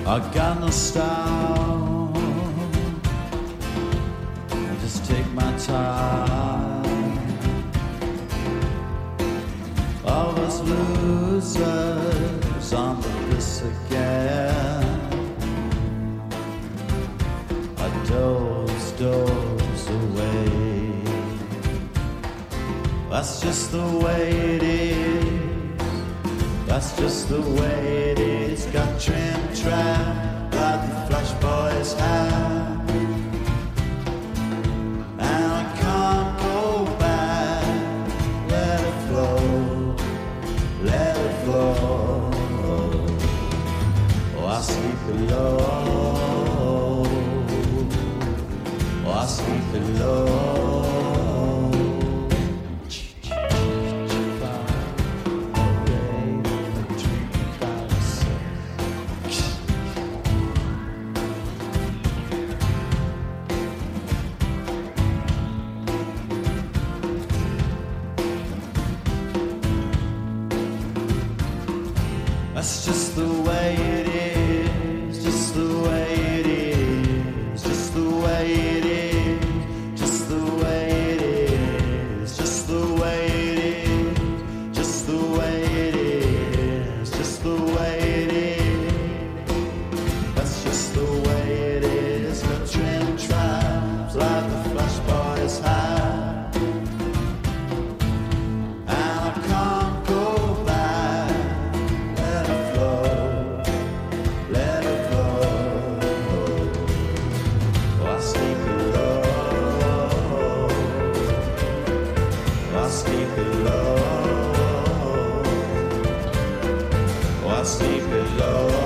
I got no style. I just take my time. All of us losers on the bliss again. I doze away. That's just the way it is. That's just the way it is. Got trim trap like the Flash Boys have, and I can't go back. Let it flow, let it flow. Oh, I sleep below. Oh, I sleep below. That's just the way it is, just the way it is, just the way it is, just the way it is, just the way it is, just the way it is, just the way it is. That's just the way it is. Got trim tribes like the Flash Boys have, and I can't go back. Sleep below. Oh, I sleep below.